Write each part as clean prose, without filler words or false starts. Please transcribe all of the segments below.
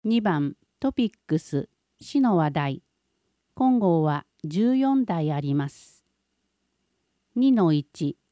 2番トピックス市の話題。今号は14題あります。2-1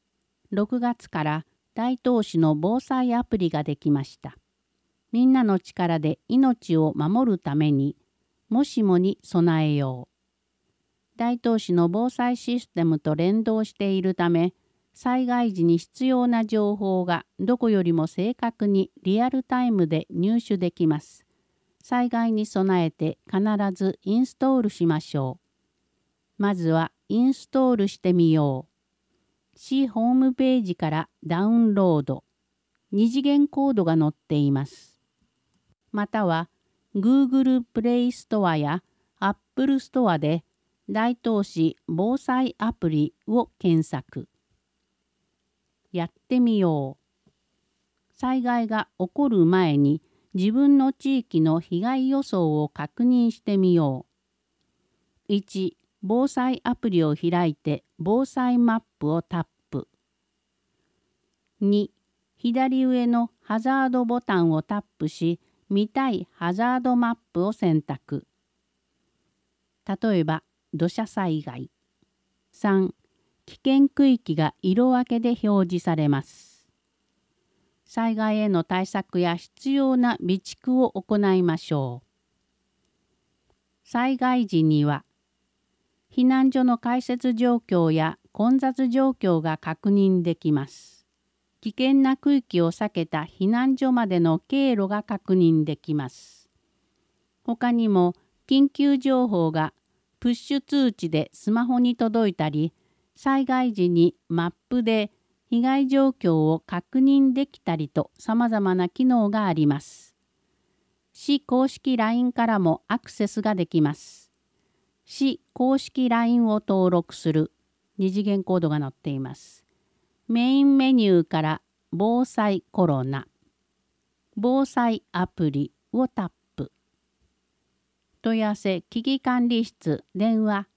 6月から大東市の防災アプリができました。みんなの力で命を守るためにもしもに備えよう。大東市の防災システムと連動しているため、災害時に必要な情報がどこよりも正確にリアルタイムで入手できます。災害に備えて必ずインストールしましょう。まずはインストールしてみよう。市ホームページからダウンロード。2次元コードが載っています。または Google プレイストアや Apple ストアで大東市防災アプリを検索。やってみよう。災害が起こる前に自分の地域の被害予想を確認してみよう。1、防災アプリを開いて防災マップをタップ。2、左上のハザードボタンをタップし、見たいハザードマップを選択。例えば、土砂災害。3、危険区域が色分けで表示されます。災害への対策や必要な備蓄を行いましょう。災害時には、避難所の開設状況や混雑状況が確認できます。危険な区域を避けた避難所までの経路が確認できます。他にも、緊急情報がプッシュ通知でスマホに届いたり、災害時にマップで被害状況を確認できたりと様々な機能があります。市公式 LINE からもアクセスができます。市公式 LINE を登録する2次元コードが載っています。メインメニューから防災コロナ、防災アプリをタップ。問い合わせ危機管理室電話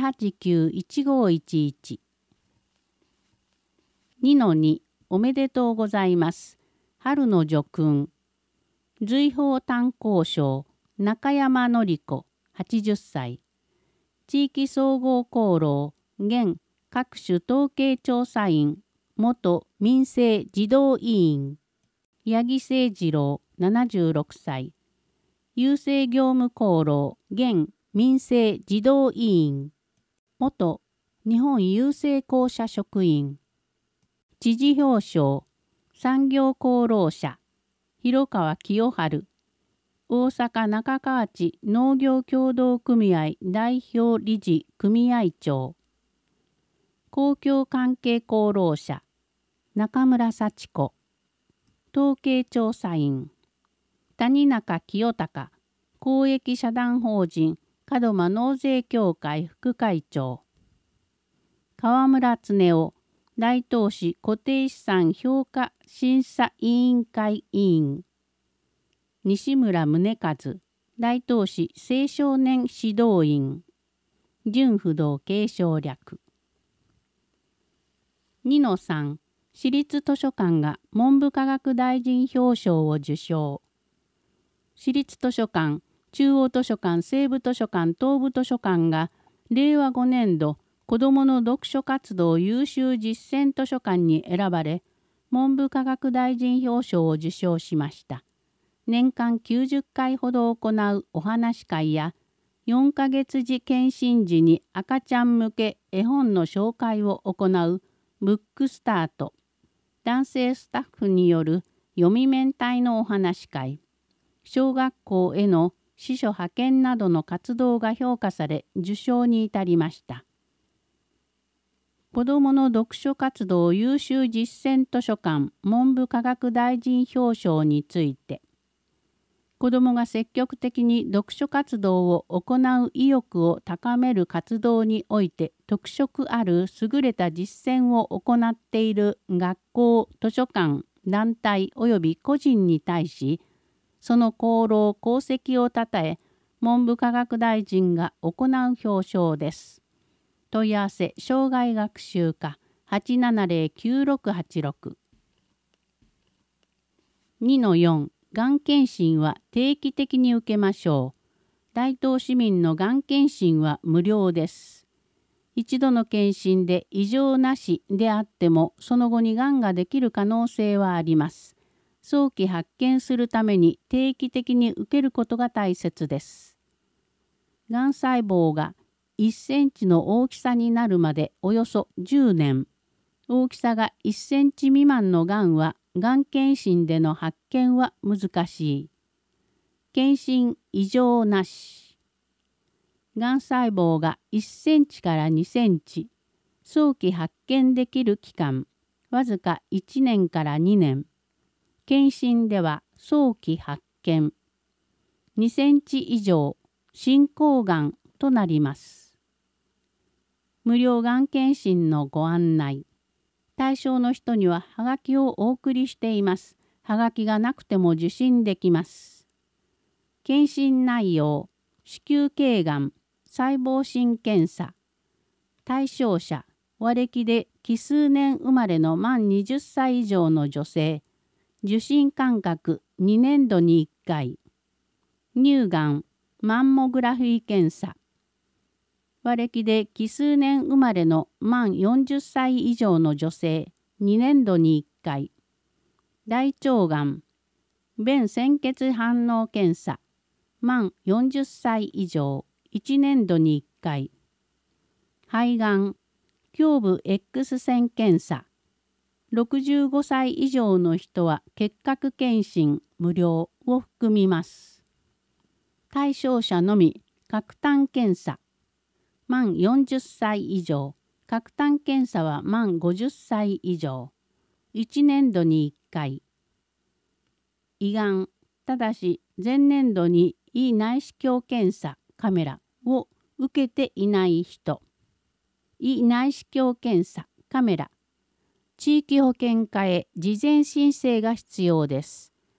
889-1511。2-2 おめでとうございます。春の叙勲。瑞宝炭鉱商中山典子80歳。地域総合功労現各種統計調査員元民生児童委員八木誠二郎76歳。郵政業務功労現民生児童委員元日本郵政公社職員知事表彰産業功労者広川清春大阪中河内農業協同組合代表理事組合長公共関係功労者中村幸子統計調査員谷中清隆公益社団法人門真納税協会副会長川村恒夫大東市固定資産評価審査委員会委員西村宗和大東市青少年指導員純不動継承略2-3市立図書館が文部科学大臣表彰を受賞。市立図書館、中央図書館、西部図書館、東部図書館が令和5年度子どもの読書活動優秀実践図書館に選ばれ、文部科学大臣表彰を受賞しました。年間90回ほど行うお話会や、4ヶ月時検診時に赤ちゃん向け絵本の紹介を行うブックスタート、男性スタッフによる読み面体のお話会、小学校への司書派遣などの活動が評価され受賞に至りました。子どもの読書活動優秀実践図書館文部科学大臣表彰について、子どもが積極的に読書活動を行う意欲を高める活動において特色ある優れた実践を行っている学校、図書館、団体及び個人に対し、その功労・功績をたたえ、文部科学大臣が行う表彰です。問い合わせ生涯学習課 870-9686 2-4 がん検診は定期的に受けましょう。大東市民のがん検診は無料です。一度の検診で異常なしであっても、その後にがんができる可能性はあります。早期発見するために定期的に受けることが大切です。がん細胞が1センチの大きさになるまでおよそ10年。大きさが1センチ未満のがんは、がん検診での発見は難しい。検診異常なし。がん細胞が1センチから2センチ。早期発見できる期間、わずか1年から2年。検診では早期発見。2センチ以上、進行がんとなります。無料がん検診のご案内。対象の人にははがきをお送りしています。はがきがなくても受診できます。検診内容、子宮頸がん、細胞診検査。対象者、和暦で奇数年生まれの満20歳以上の女性。受診間隔2年度に1回。乳がん、マンモグラフィー検査。和暦で奇数年生まれの満40歳以上の女性2年度に1回。大腸がん、便潜血反応検査。満40歳以上1年度に1回。肺がん、胸部 X 線検査。65歳以上の人は結核検診無料を含みます。対象者のみ、核炭検査。満40歳以上、核炭検査は満50歳以上、1年度に1回。胃がん、ただし前年度に胃内視鏡検査カメラを受けていない人。胃内視鏡検査カメラ。地域保険課へ事前申請が必要です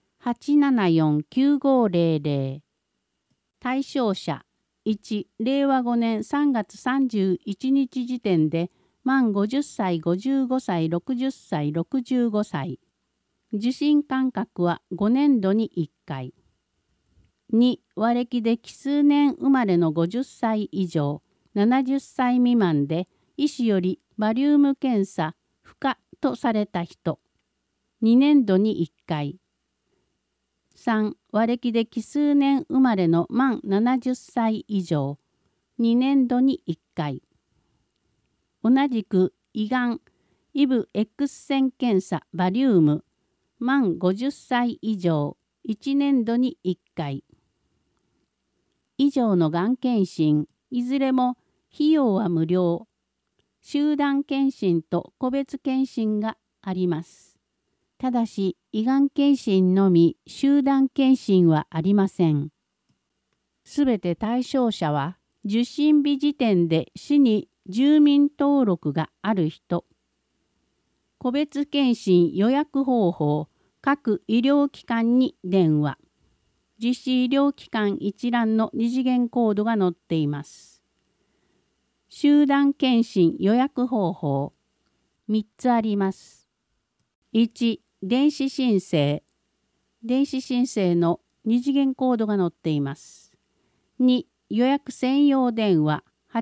。874-9500。対象者。1、令和5年3月31日時点で満50歳、55歳、60歳、65歳。受診間隔は5年度に1回。2、和暦で奇数年生まれの50歳以上、70歳未満で医師よりバリウム検査不可とされた人。2年度に1回。3、和暦で奇数年生まれの満70歳以上、2年度に1回。同じく胃がん、イブ X 線検査バリウム、満50歳以上、1年度に1回。以上のがん検診、いずれも費用は無料。集団検診と個別検診があります。ただし、胃がん検診のみ、集団検診はありません。すべて対象者は、受診日時点で市に住民登録がある人。個別検診予約方法、各医療機関に電話。実施医療機関一覧の二次元コードが載っています。集団検診予約方法、3つあります。1、電子申請。電子申請の二次元コードが載っています。2、予約専用電話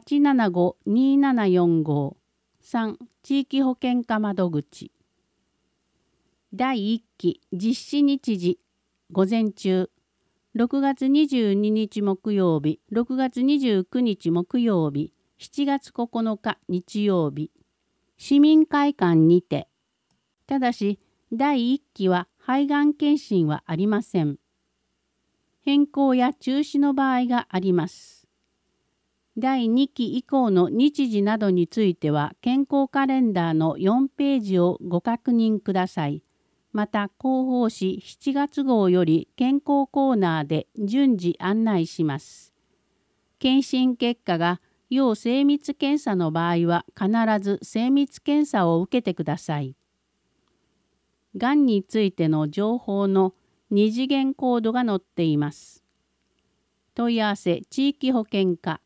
875-2745。3、地域保険課窓口。第1期実施日時、午前中。6月22日木曜日、6月29日木曜日、7月9日日曜日。市民会館にて。ただし、第1期は肺がん検診はありません。変更や中止の場合があります。第2期以降の日時などについては、健康カレンダーの4ページをご確認ください。また、広報誌7月号より健康コーナーで順次案内します。検診結果が要精密検査の場合は、必ず精密検査を受けてください。がんについての情報の二次元コードが載っています。問い合わせ地域保険課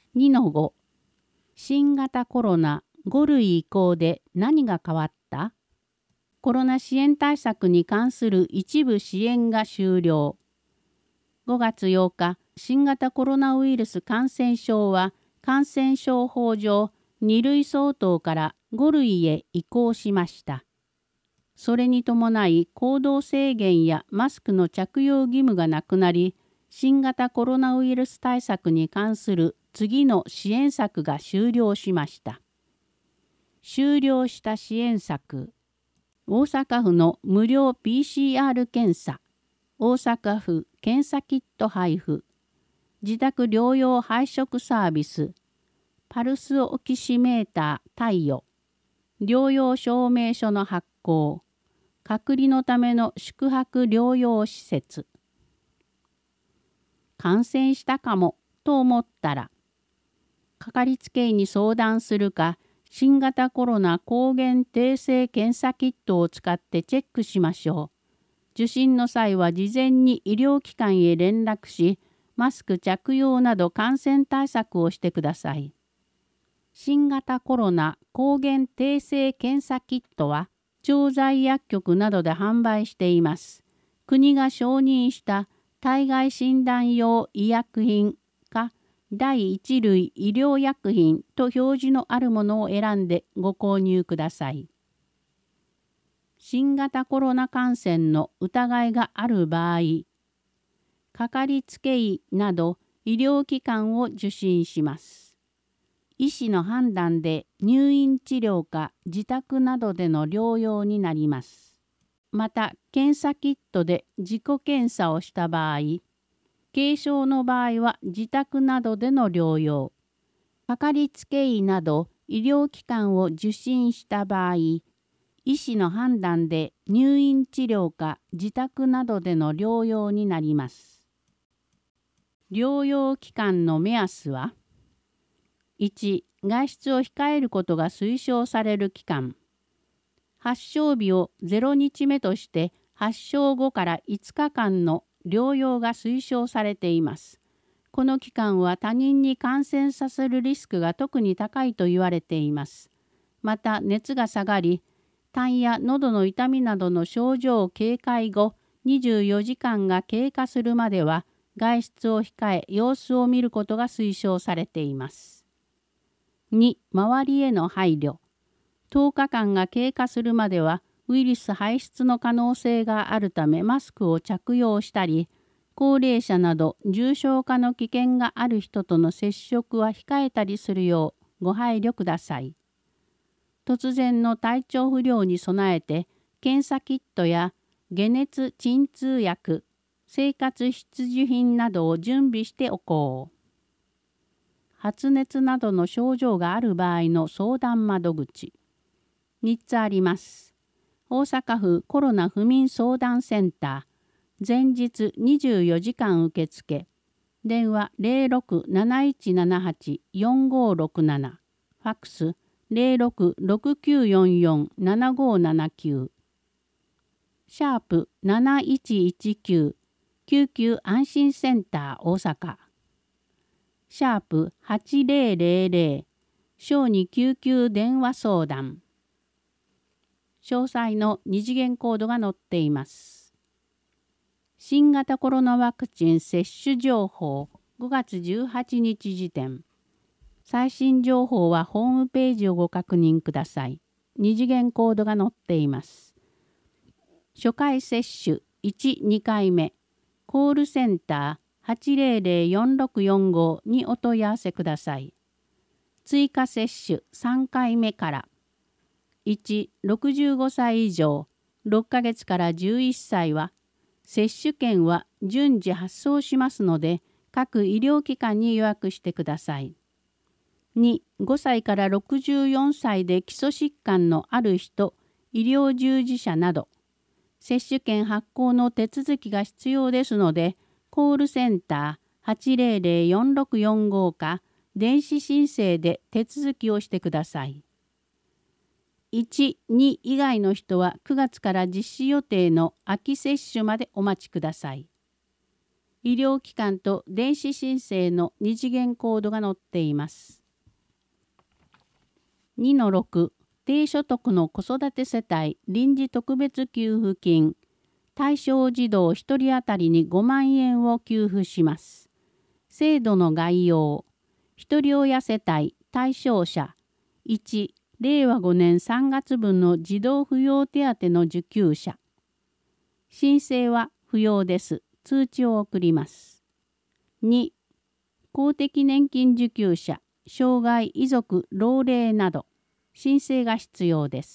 874-9500。2-5 新型コロナ5類移行で何が変わった？ コロナ支援対策に関する一部支援が終了。5月8日、新型コロナウイルス感染症は感染症法上2類相当から5類へ移行しました。それに伴い行動制限やマスクの着用義務がなくなり、新型コロナウイルス対策に関する次の支援策が終了しました。終了した支援策。大阪府の無料 PCR 検査、大阪府検査キット配布、自宅療養配食サービス、パルスオキシメーター貸与、療養証明書の発行、隔離のための宿泊療養施設。感染したかもと思ったら、かかりつけ医に相談するか、新型コロナ抗原定性検査キットを使ってチェックしましょう。受診の際は事前に医療機関へ連絡し、マスク着用など感染対策をしてください。新型コロナ抗原定性検査キットは、調剤薬局などで販売しています。国が承認した体外診断用医薬品か第一類医療薬品と表示のあるものを選んでご購入ください。新型コロナ感染の疑いがある場合、かかりつけ医など医療機関を受診します。医師の判断で入院治療か自宅などでの療養になります。また、検査キットで自己検査をした場合、軽症の場合は自宅などでの療養、かかりつけ医など医療機関を受診した場合、医師の判断で入院治療か自宅などでの療養になります。療養期間の目安は、1、外出を控えることが推奨される期間。発症日を0日目として発症後から5日間の療養が推奨されています。この期間は他人に感染させるリスクが特に高いと言われています。また、熱が下がり、痰や喉の痛みなどの症状軽快後24時間が経過するまでは外出を控え様子を見ることが推奨されています。2、周りへの配慮。10日間が経過するまではウイルス排出の可能性があるためマスクを着用したり、高齢者など重症化の危険がある人との接触は控えたりするようご配慮ください。突然の体調不良に備えて、検査キットや解熱鎮痛薬、生活必需品などを準備しておこう。発熱などの症状がある場合の相談窓口。3つあります。大阪府コロナ不眠相談センター、前日24時間受付、電話0671784567、ファックス0669447579、シャープ7119、救急安心センター大阪、シャープ8000、小児救急電話相談。詳細の二次元コードが載っています。新型コロナワクチン接種情報5月18日時点。最新情報はホームページをご確認ください。二次元コードが載っています。初回接種1、2回目、コールセンター 800-4645 にお問い合わせください。追加接種3回目から。1、65歳以上、6ヶ月から11歳は、接種券は順次発送しますので、各医療機関に予約してください。2、5歳から64歳で基礎疾患のある人、医療従事者など、接種券発行の手続きが必要ですので、コールセンター 800-4645 か電子申請で手続きをしてください。1、2以外の人は9月から実施予定の秋接種までお待ちください。医療機関と電子申請の二次元コードが載っています。2-6 低所得の子育て世帯臨時特別給付金、対象児童1人当たりに5万円を給付します。制度の概要。一人親世帯対象者。1、令和5年3月分の児童扶養手当の受給者。申請は不要です。通知を送ります。2、公的年金受給者、障害、遺族、老齢など。申請が必要です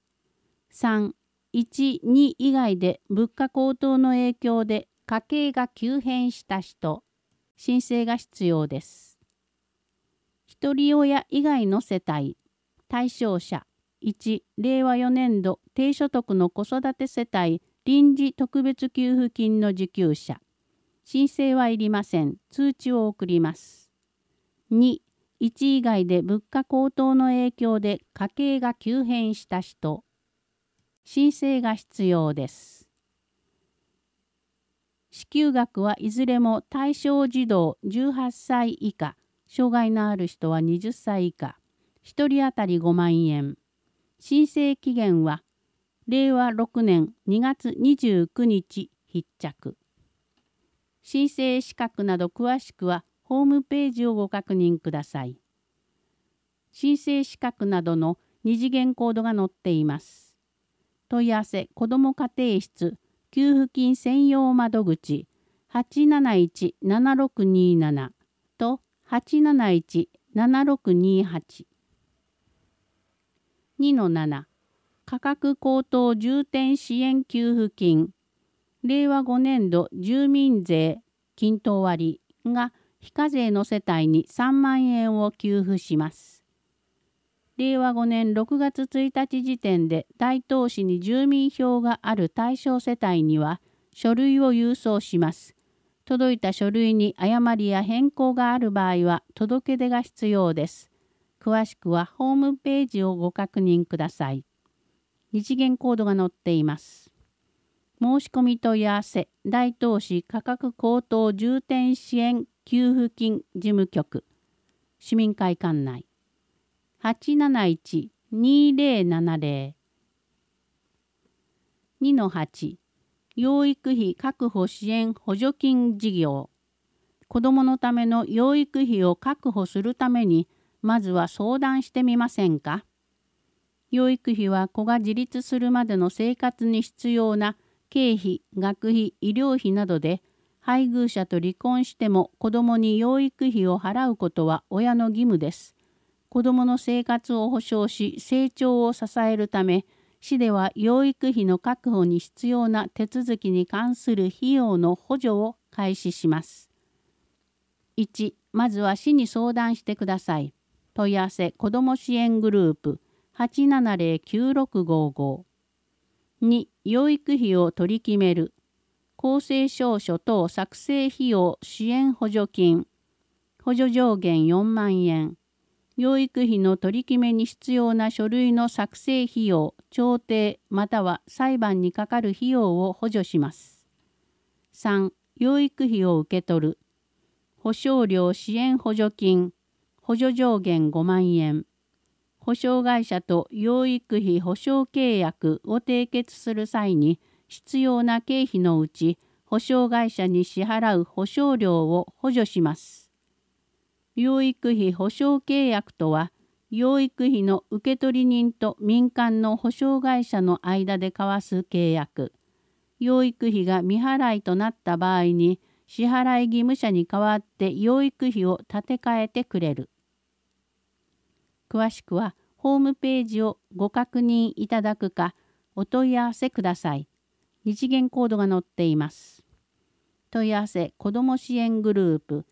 。3、1、2以外で物価高騰の影響で家計が急変した人。申請が必要です。一人親以外の世帯。対象者。1、令和4年度低所得の子育て世帯臨時特別給付金の受給者。申請はいりません。通知を送ります。2、1以外で物価高騰の影響で家計が急変した人。申請が必要です。支給額はいずれも対象児童18歳以下、障害のある人は20歳以下、1人当たり5万円。申請期限は令和6年2月29日必着。申請資格など詳しくはホームページをご確認ください。申請資格などの二次元コードが載っています。問い合わせ子ども家庭室給付金専用窓口 871-7627 と 871-7628。2-7 価格高騰重点支援給付金令和5年度住民税均等割が非課税の世帯に3万円を給付します。令和5年6月1日時点で大東市に住民票がある対象世帯には書類を郵送します。届いた書類に誤りや変更がある場合は届け出が必要です。詳しくはホームページをご確認ください。二次元コードが載っています。申し込み問い合わせ大東市価格高騰重点支援給付金事務局市民会館内 871-2070 2-8 養育費確保支援補助金事業。子どものための養育費を確保するためにまずは相談してみませんか。養育費は子が自立するまでの生活に必要な経費、学費、医療費などで配偶者と離婚しても子どもに養育費を払うことは親の義務です。子どもの生活を保障し成長を支えるため、市では養育費の確保に必要な手続きに関する費用の補助を開始します。1、まずは市に相談してください。問い合わせ子ども支援グループ 870-9655。2、養育費を取り決める。公正証書等作成費用支援補助金。補助上限4万円。養育費の取り決めに必要な書類の作成費用、調停または裁判にかかる費用を補助します。3、養育費を受け取る。保証料支援補助金。補助上限5万円。保証会社と養育費保証契約を締結する際に必要な経費のうち保証会社に支払う保証料を補助します。養育費保証契約とは、養育費の受取人と民間の保証会社の間で交わす契約。養育費が未払いとなった場合に支払い義務者に代わって養育費を立て替えてくれる。詳しくはホームページをご確認いただくかお問い合わせください。二次元コードが載っています。問い合わせ子ども支援グループ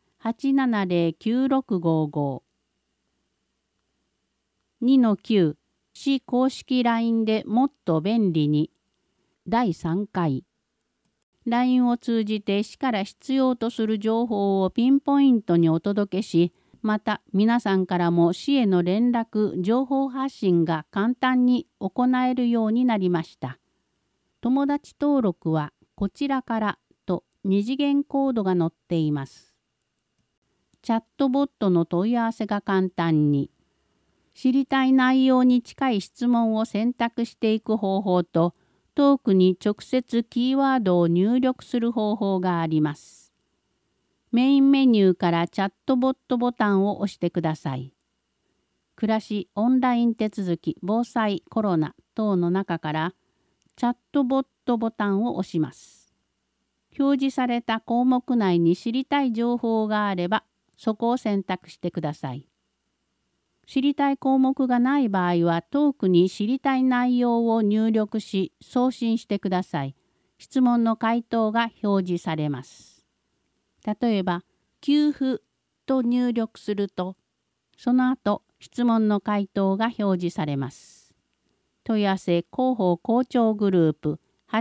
870-9655。2-9 市公式 LINE でもっと便利に第3回 LINE を通じて市から必要とする情報をピンポイントにお届けし、また皆さんからも市への連絡、情報発信が簡単に行えるようになりました。友達登録はこちらからと二次元コードが載っています。チャットボットの問い合わせが簡単に。 知りたい内容に近い質問を選択していく方法と、トークに直接キーワードを入力する方法があります。メインメニューからチャットボットボタンを押してください。暮らし、オンライン手続き、防災、コロナ等の中からチャットボットボタンを押します。表示された項目内に知りたい情報があれば、そこを選択してください。知りたい項目がない場合は、トークに知りたい内容を入力し、送信してください。質問の回答が表示されます。例えば、給付と入力すると、その後、質問の回答が表示されます。問い合わせ広報校長グループ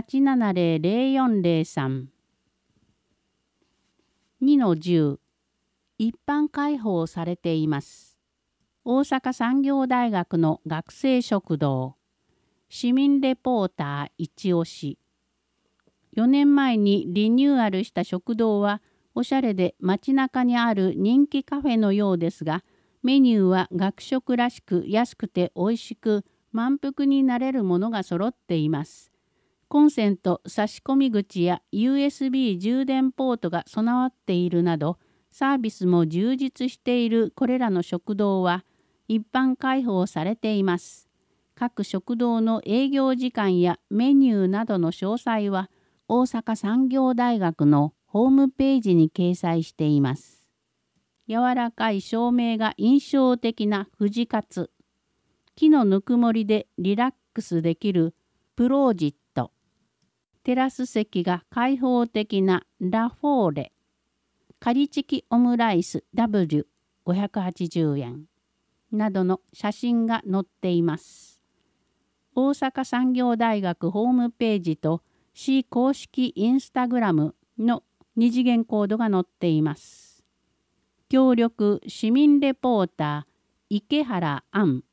870-0403 2-10 一般開放されています。大阪産業大学の学生食堂市民レポーター一押し。4年前にリニューアルした食堂はおしゃれで街中にある人気カフェのようですが、メニューは学食らしく安くて美味しく満腹になれるものが揃っています。コンセント差し込み口や USB 充電ポートが備わっているなど、サービスも充実しているこれらの食堂は一般開放されています。各食堂の営業時間やメニューなどの詳細は大阪産業大学のホームページに掲載しています。柔らかい照明が印象的な富士カツ。木のぬくもりでリラックスできるプロージット。テラス席が開放的なラフォーレ。カリチキオムライス W580 円。などの写真が載っています。大阪産業大学ホームページと市公式インスタグラムの二次元コードが載っています。協力市民レポーター池原杏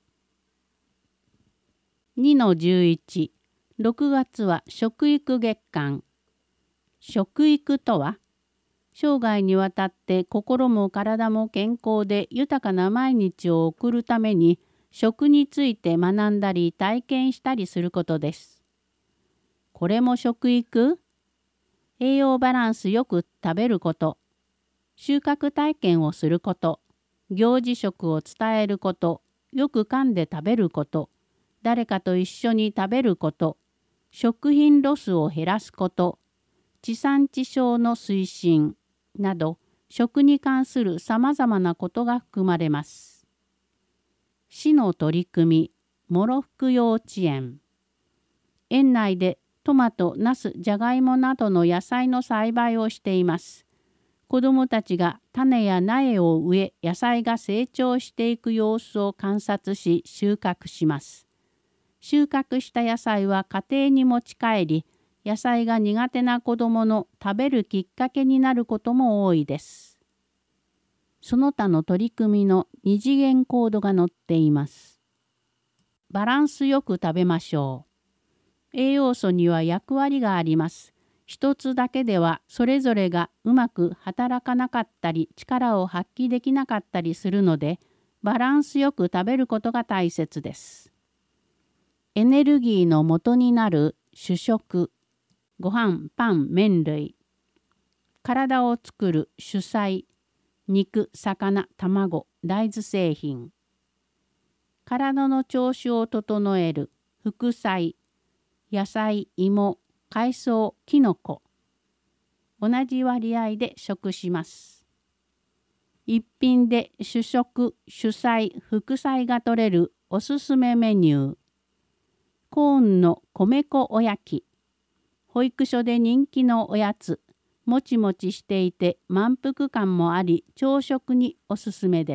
2-11 6月は食育月間。食育とは、生涯にわたって心も体も健康で豊かな毎日を送るために食について学んだり体験したりすることです。これも食育？栄養バランスよく食べること、収穫体験をすること、行事食を伝えること、よく噛んで食べること、誰かと一緒に食べること、食品ロスを減らすこと、地産地消の推進など、食に関するさまざまなことが含まれます。市の取り組み、諸福幼稚園。園内でトマト、ナス、ジャガイモなどの野菜の栽培をしています。子どもたちが種や苗を植え、野菜が成長していく様子を観察し、収穫します。収穫した野菜は家庭に持ち帰り、野菜が苦手な子どもの食べるきっかけになることも多いです。その他の取り組みの二次元コードが載っています。バランスよく食べましょう。栄養素には役割があります。一つだけではそれぞれがうまく働かなかったり力を発揮できなかったりするので、バランスよく食べることが大切です。エネルギーの元になる主食、ご飯、パン、麺類。体を作る主菜、肉、魚、卵、大豆製品。体の調子を整える副菜、野菜、芋、海藻、きのこ。同じ割合で食します。一品で主食、主菜、副菜が取れるおすすめメニュー。コーンの米粉おやき。保育所で人気のおやつ。もちもちしていて満腹感もあり、朝食におすすめです。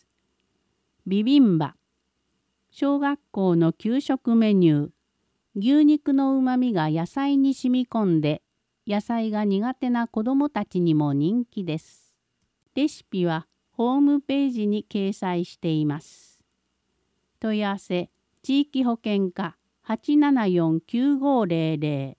ビビンバ。小学校の給食メニュー。牛肉のうまみが野菜に染み込んで、野菜が苦手な子どもたちにも人気です。レシピはホームページに掲載しています。問い合わせ、地域保健課 874-9500。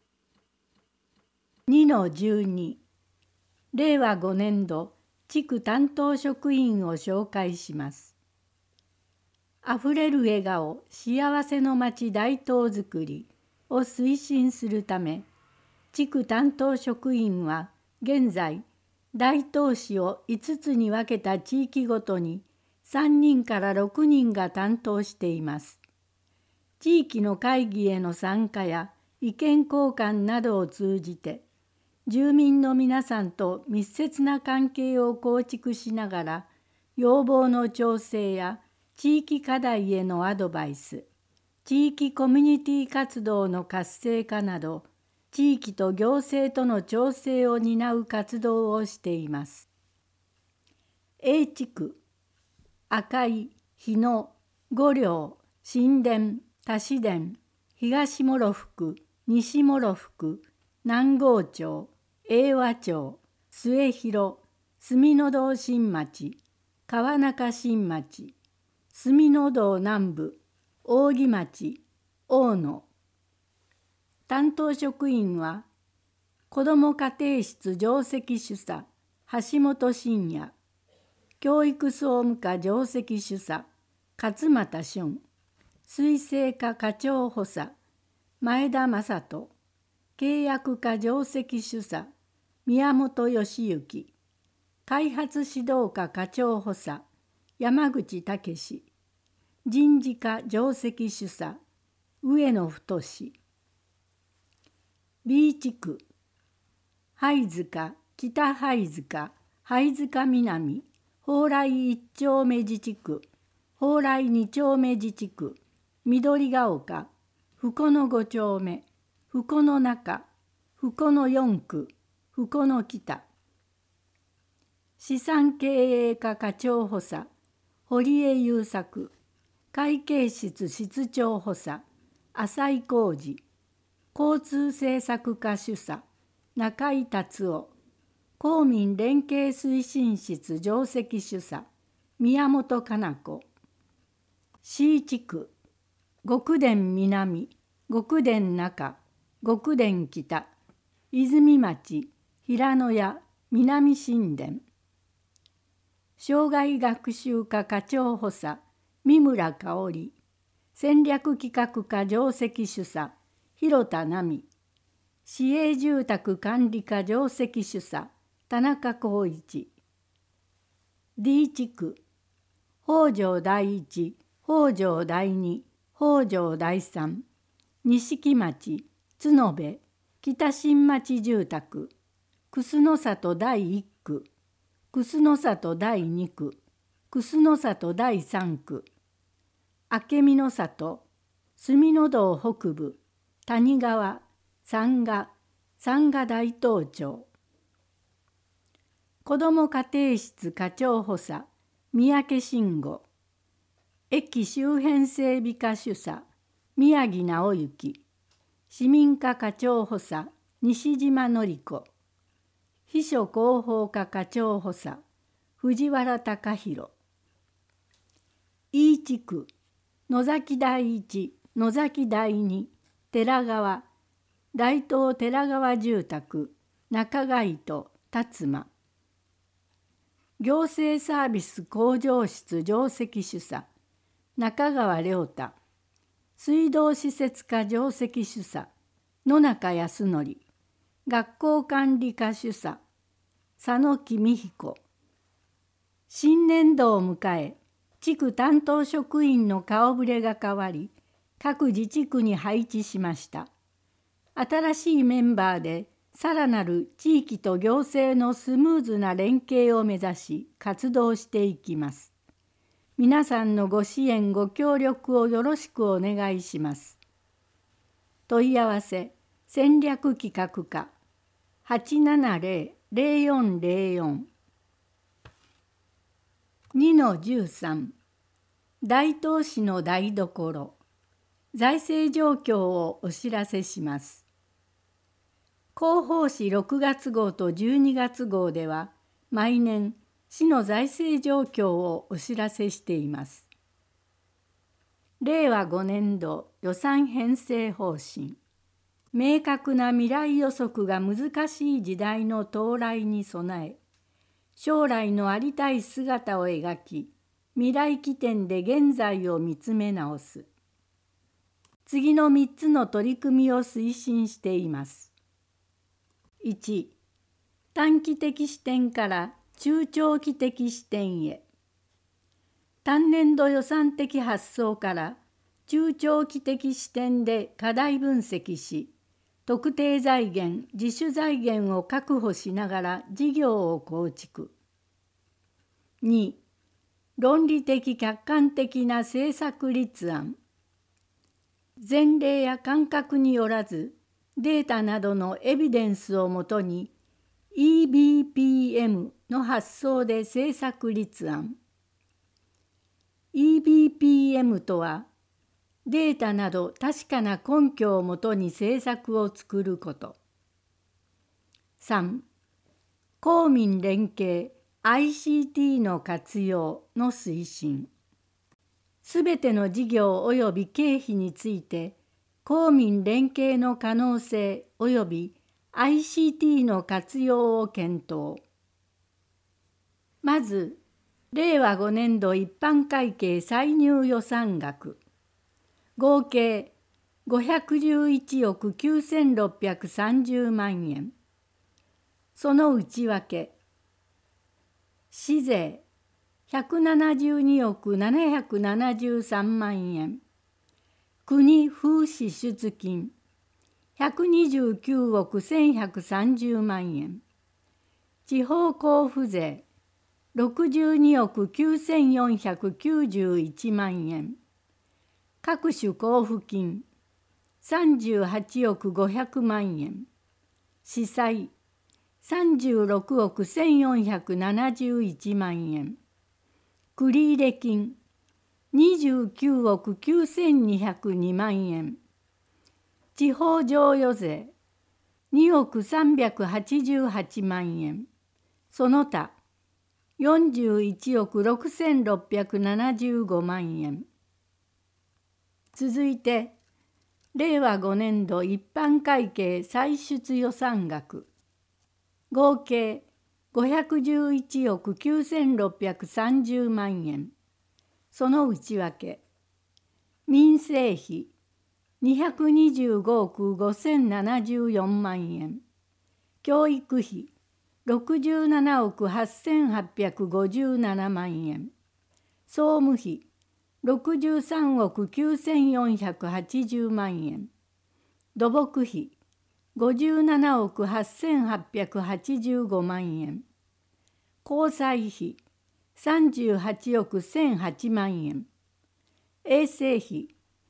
2-12 令和5年度地区担当職員を紹介します。 あふれる笑顔、幸せの町大東づくりを推進するため、地区担当職員は現在、大東市を5つに分けた地域ごとに3人から6人が担当しています。地域の会議への参加や意見交換などを通じて、住民の皆さんと密接な関係を構築しながら、要望の調整や地域課題へのアドバイス、地域コミュニティ活動の活性化など、地域と行政との調整を担う活動をしています。A 地区、赤井、日野、五稜、新田、多子田、東諸福、西諸福、南郷町、英和町、末広、住の堂新町、川中新町、住の堂南部、扇町、大野。担当職員は、子ども家庭室上席主査、橋本真也、教育総務課上席主査、勝俣俊、水生課課長補佐、前田正人、契約課上席主査、宮本義行、開発指導課課長補佐、山口武史、人事課上席主査、上野太。B 地区、拝塚、北拝塚、拝塚南、蓬莱一丁目自治区、蓬莱二丁目自治区、緑が丘、深野五丁目、深野中、深野四区、深野北。資産経営課課長補佐、堀江優作、会計室室長補佐、浅井浩二、交通政策課主査、中井達夫、公民連携推進室上席主査、宮本かな子。C 地区、極田南、極田中、極田北、泉町、平野屋、南新田。障害学習課課長補佐、三村香織、戦略企画課上席主査、広田奈美、市営住宅管理課上席主査、田中光一。D 地区、北条第一、北条第二、北条第三、錦町、角部、北新町住宅、楠の里第一区、楠の里第二区、楠の里第三区、明美の里、住の堂北部、谷川、三賀大東町。子ども家庭室課長補佐、三宅慎吾、駅周辺整備課主査、宮城直之、市民課課長補佐、西島典子、秘書広報課課長補佐、藤原貴弘。E 地区、野崎第一、野崎第二、寺川、大東寺川住宅、中貝と辰馬。行政サービス向上室上席主査、中川良太、水道施設課上席主査、野中康則、学校管理課主査、佐野木美彦。新年度を迎え、地区担当職員の顔ぶれが変わり、各自治区に配置しました。新しいメンバーで、さらなる地域と行政のスムーズな連携を目指し活動していきます。皆さんのご支援ご協力をよろしくお願いします。問い合わせ戦略企画課 870-0404 2-13 大東市の台所財政状況をお知らせします。広報誌6月号と12月号では毎年市の財政状況をお知らせしています。令和5年度予算編成方針。明確な未来予測が難しい時代の到来に備え、将来のありたい姿を描き、 未来起点で現在を見つめ直す。次の3つの取り組みを推進しています。1、短期的視点から中長期的視点へ。単年度予算的発想から中長期的視点で課題分析し、特定財源・自主財源を確保しながら事業を構築。2、論理的客観的な政策立案。前例や感覚によらず、データなどのエビデンスをもとに EBPM の発想で政策立案。EBPM とは、データなど確かな根拠をもとに政策を作ること。3、公民連携 ICT の活用の推進。すべての事業及び経費について、公民連携の可能性及び ICT の活用を検討。まず、令和5年度一般会計歳入予算額。合計511億9630万円。その内訳。市税172億773万円。国風支出金129億1130万円。地方交付税62億9491万円。各種交付金38億500万円。司債36億1471万円。繰入金29億9202万円。地方譲与税2億388万円。その他41億6675万円。続いて、令和5年度一般会計歳出予算額。合計511億9630万円。その内訳。民生費225億5074万円。教育費67億8857万円。総務費63億9480万円。土木費57億8885万円。交際費38億1008万円。衛生費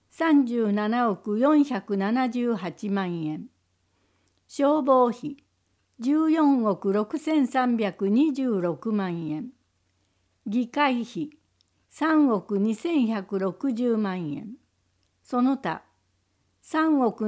37億478万円。消防費14億6326万円。議会費3億2160万円。その他3億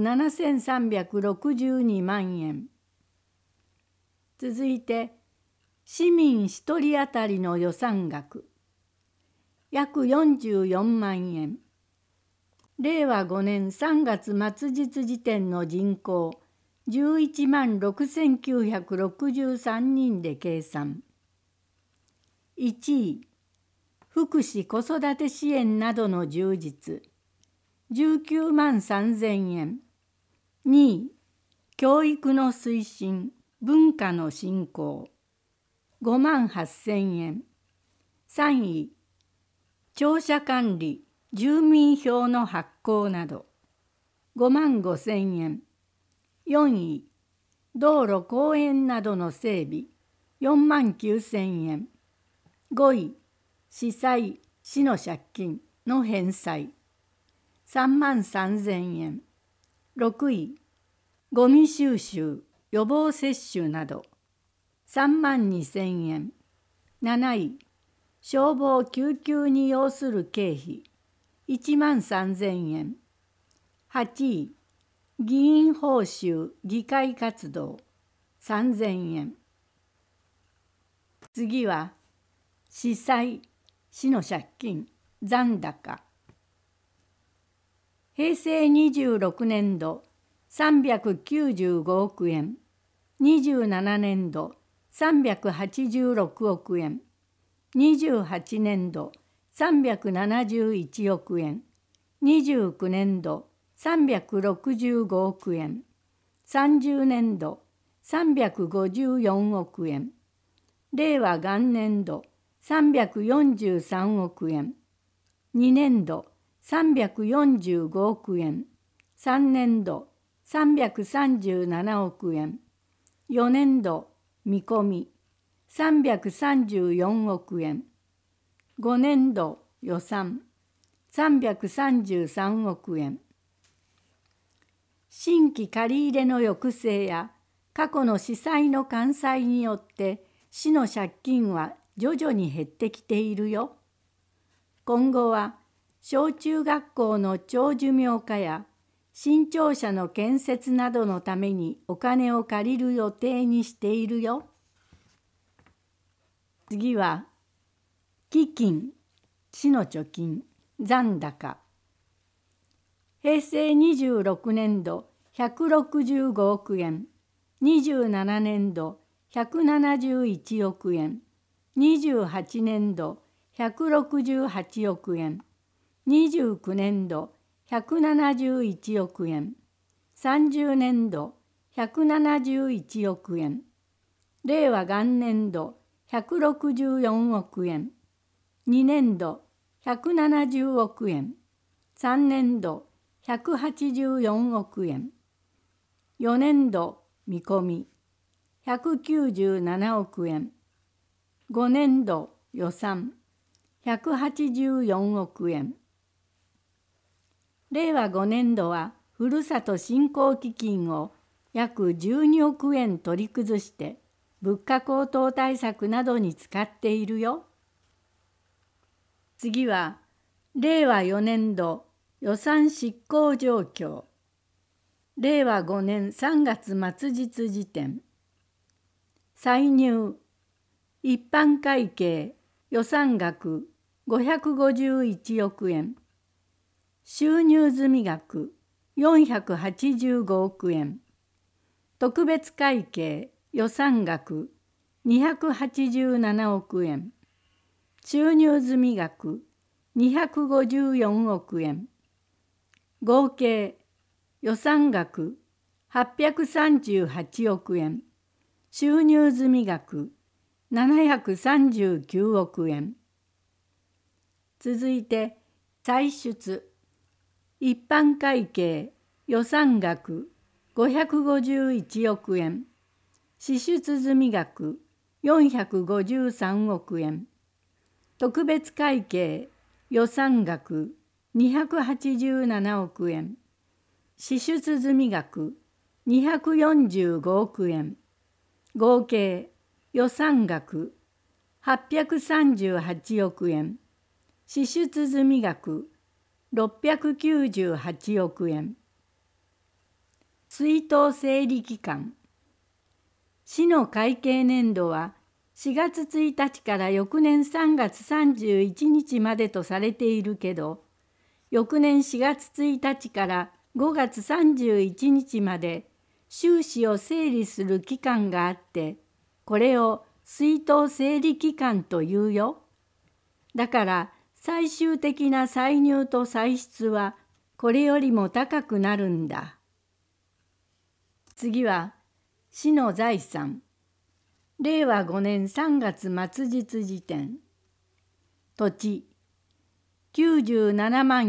7362万円。続いて、市民1人当たりの予算額。約44万円。令和5年3月末日時点の人口11万6963人で計算。1位、福祉子育て支援などの充実。19万3000円。2位、教育の推進、文化の振興。5万8000円。3位、庁舎管理、住民票の発行など。5万5000円。4位、道路公園などの整備。4万9000円。5位、市債、市の借金の返済。3万3000円。6位、ゴミ収集、予防接種など。3万2000円。7位、消防救急に要する経費。1万3000円。8位、議員報酬、議会活動。3000円。次は、市債、市の借金、残高。平成26年度395億円。27年度386億円。28年度 371億円、29年度365億円、30年度354億円、令和元年度343億円、2年度345億円、3年度337億円、4年度見込み334億円、5年度予算333億円。新規借入の抑制や過去の司債の完済によって市の借金は徐々に減ってきているよ。今後は小中学校の長寿命化や新庁舎の建設などのためにお金を借りる予定にしているよ。次は基金、市の貯金、残高。平成26年度165億円、27年度171億円、28年度168億円、29年度171億円、30年度171億円、令和元年度164億円、2年度170億円、3年度184億円、4年度見込み197億円、5年度予算184億円。令和5年度はふるさと振興基金を約12億円取り崩して物価高騰対策などに使っているよ。次は令和4年度予算執行状況。令和5年3月末日時点。歳入一般会計予算額551億円。収入済額485億円。特別会計予算額287億円。収入済額254億円。合計予算額838億円。収入済額739億円。続いて歳出一般会計予算額551億円。支出済額453億円。特別会計予算額287億円。支出済額245億円。合計予算額838億円。支出済額698億円。出納整理期間。市の会計年度は4月1日から翌年3月31日までとされているけど、翌年4月1日から5月31日まで収支を整理する期間があって、これを出納整理期間というよ。だから最終的な歳入と歳出はこれよりも高くなるんだ。次は市の財産。令和5年3月末日時点。土地97万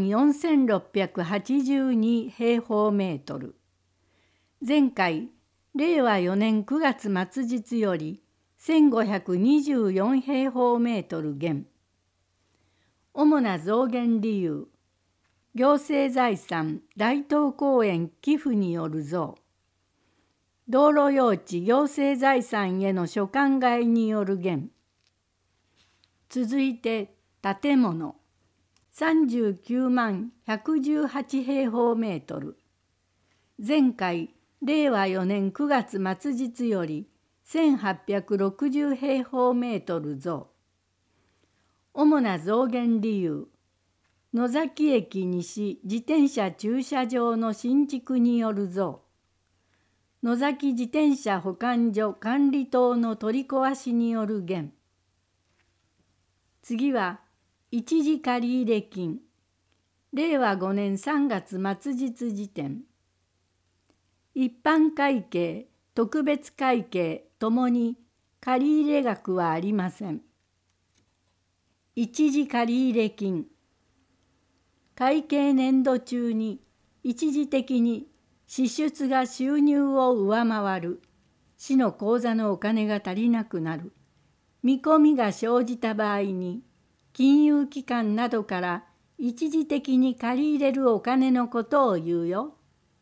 4682平方メートル。前回令和4年9月末日より1524平方メートル減。主な増減理由。行政財産大東公園寄付による増。道路用地行政財産への所管替えによる減。続いて建物39万118平方メートル。前回令和4年9月末日より1860平方メートル増。主な増減理由。野崎駅西自転車駐車場の新築による増。野崎自転車保管所管理棟の取り壊しによる減。次は一時借入金、令和5年3月末日時点。一般会計、特別会計ともに借入額はありません。一時借入金、会計年度中に一時的に支出が収入を上回る、市の口座のお金が足りなくなる、見込みが生じた場合に、金融機関などから一時的に借り入れるお金のことを言うよ。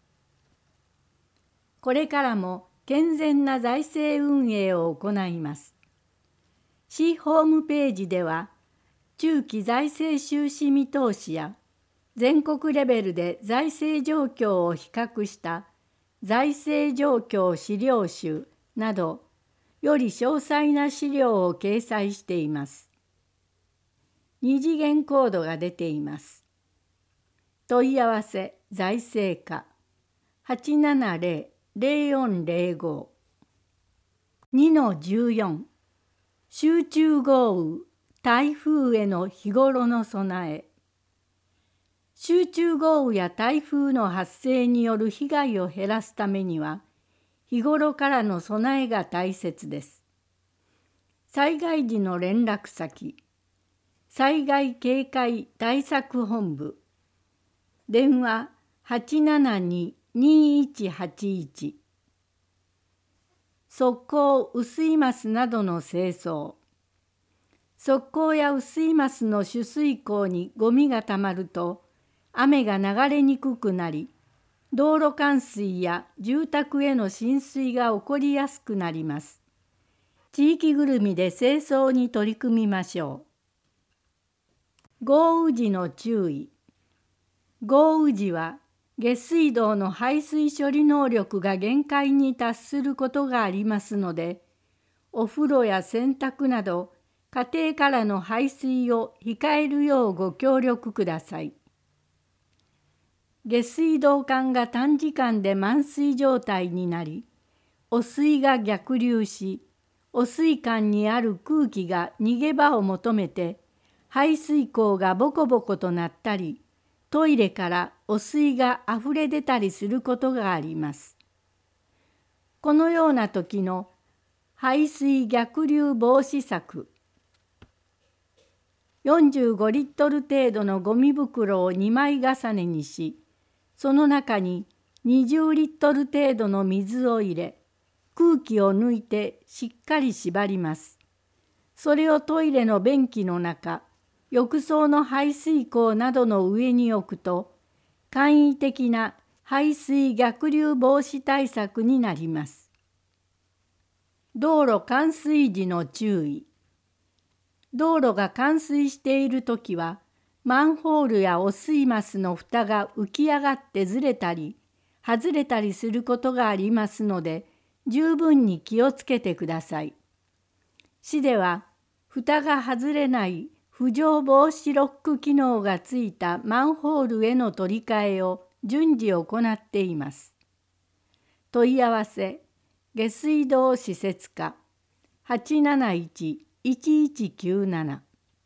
これからも健全な財政運営を行います。市ホームページでは、中期財政収支見通しや、全国レベルで財政状況を比較した財政状況資料集など、より詳細な資料を掲載しています。二次元コードが出ています。問い合わせ財政課 870-0405 2-14 集中豪雨・台風への日頃の備え。集中豪雨や台風の発生による被害を減らすためには、日頃からの備えが大切です。災害時の連絡先、災害警戒対策本部、電話872-2181、側溝・雨水ますなどの清掃。側溝や雨水ますの取水口にゴミがたまると、雨が流れにくくなり、道路冠水や住宅への浸水が起こりやすくなります。地域ぐるみで清掃に取り組みましょう。豪雨時の注意。豪雨時は下水道の排水処理能力が限界に達することがありますので、お風呂や洗濯など家庭からの排水を控えるようご協力ください。下水道管が短時間で満水状態になり、汚水が逆流し、汚水管にある空気が逃げ場を求めて、排水口がボコボコとなったり、トイレから汚水があふれ出たりすることがあります。このような時の排水逆流防止策。45リットル程度のゴミ袋を2枚重ねにし、その中に20リットル程度の水を入れ、空気を抜いてしっかり縛ります。それをトイレの便器の中、浴槽の排水口などの上に置くと、簡易的な排水逆流防止対策になります。道路冠水時の注意。道路が冠水しているときは、マンホールや汚水ますの蓋が浮き上がってずれたり、外れたりすることがありますので、十分に気をつけてください。市では、蓋が外れない浮上防止ロック機能がついたマンホールへの取り替えを順次行っています。問い合わせ、下水道施設課 871-1197。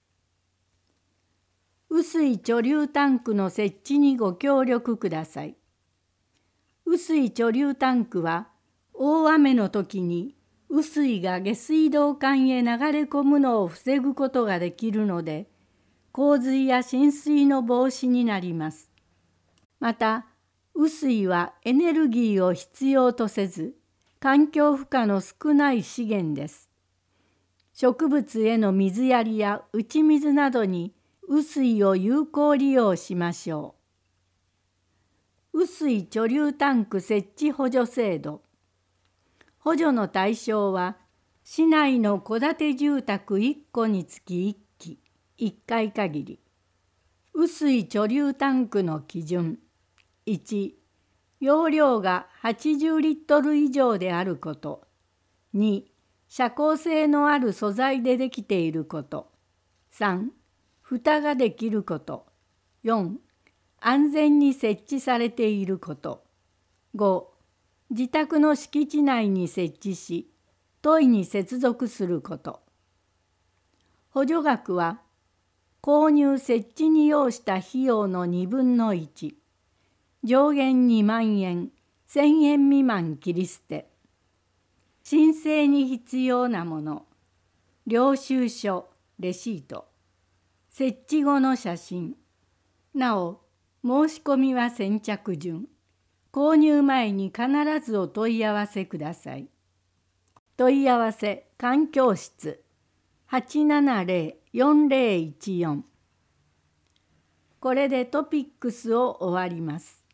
雨水貯留タンクの設置にご協力ください。雨水貯留タンクは、大雨の時に雨水が下水道管へ流れ込むのを防ぐことができるので、洪水や浸水の防止になります。また、雨水はエネルギーを必要とせず、環境負荷の少ない資源です。植物への水やりや打ち水などに雨水を有効利用しましょう。雨水貯留タンク設置補助制度。補助の対象は、市内の戸建て住宅1戸につき1基、1回限り。雨水貯留タンクの基準。1、容量が80リットル以上であること。2、遮光性のある素材でできていること。3、蓋ができること。4、安全に設置されていること。5、自宅の敷地内に設置し、トイに接続すること。補助額は、 購入設置に要した費用の1/2、上限2万円、1000円未満切り捨て。申請に必要なもの、領収書、レシート、設置後の写真。なお、申し込みは先着順。購入前に必ずお問い合わせください。問い合わせ環境室870-4014。これでトピックスを終わります。